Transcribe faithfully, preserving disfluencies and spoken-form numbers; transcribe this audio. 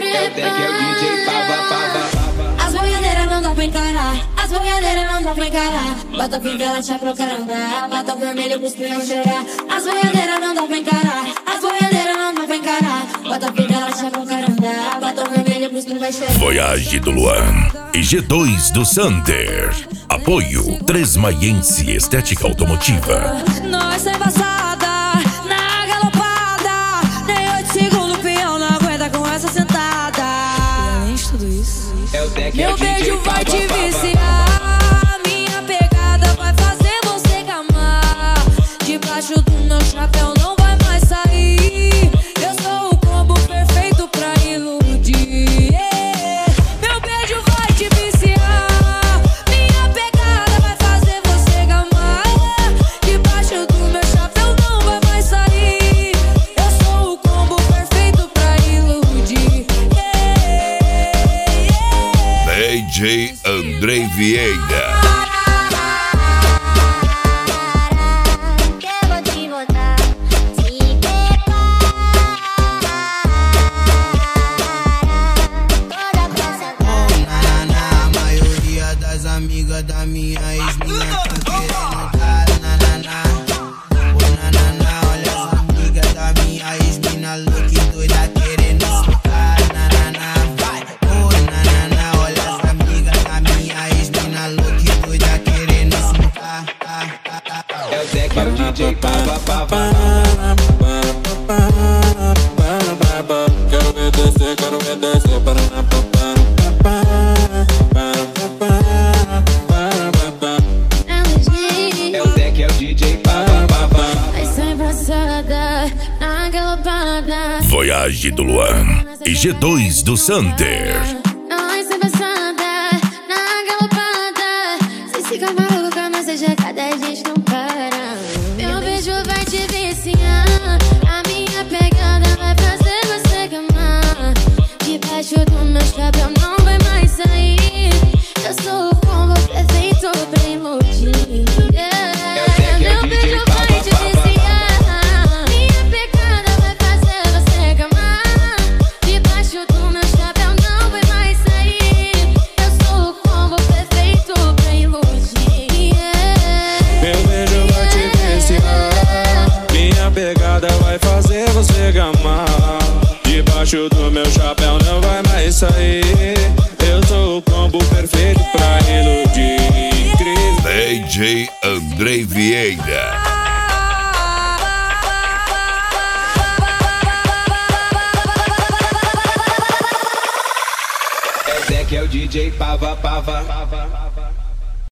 É o Deck, é o D J Pava, Pava. As boiadeiras não dá pra encarar, as boiadeiras não dá pra encarar. Bota a fivela, tchá pro caramba, bota o vermelho pros pião cheirar. As boiadeiras não dá pra encarar, as boiadeiras não dá pra encarar. Bota a fivela, tchá pro caramba, bota o vermelho pros pião cheirar. Voyage do Luan e G dois do Sander. Apoio Tresmaiense Estética Automotiva. Nós é embaçada, na galopada. Nem oito segundos o peão não aguenta com essa sentada. E além de tudo isso, é o Deck, é meu o D J beijo vai Pava, te Pava. viciar. Minha pegada vai fazer você gamar. Debaixo do meu chapéu não vai mais sair. Eu sou o combo perfeito pra iludir. Meu beijo vai te viciar. Minha pegada vai fazer você gamar. Debaixo do meu chapéu não vai mais sair. Eu sou o combo perfeito pra iludir. D J Andrei Vieira. Amiga da minha ex-mina tá querendo dar nananá. Ô nananá, olha as amigas da minha ex-mina louca e doida querendo soltar nananá. Vai, ô nananá, olha as amigas da minha ex-mina louca e doida querendo soltar. É o Deck, é o D J Pava, Pava. Quero ver descer, quero ver descer para na papá. É o Deck, é o D J Pava, Pava. Vai ser embaçada, na galopada. Voyage do Luan e G dois do Sander. Nós ser embaçada, na galopada. Cê fica maluca, mas seja cada a gente não para. Meu beijo vai te viciar. A minha pegada vai fazer você gamar. Debaixo do meu chapéu não vai mais sair. Eu sou o combo perfeito pra iludir. Meu beijo vai te viciar. Minha pegada vai fazer você gamar. Debaixo do meu chapéu não vai mais sair. Eu sou o combo perfeito pra iludir. Meu beijo vai te viciar. Minha pegada vai fazer você gamar. Debaixo do meu chapéu não vai mais sair. Eu sou o combo perfeito pra iludir. D J Andrei Vieira. É o Deck, é o D J Pava, Pava.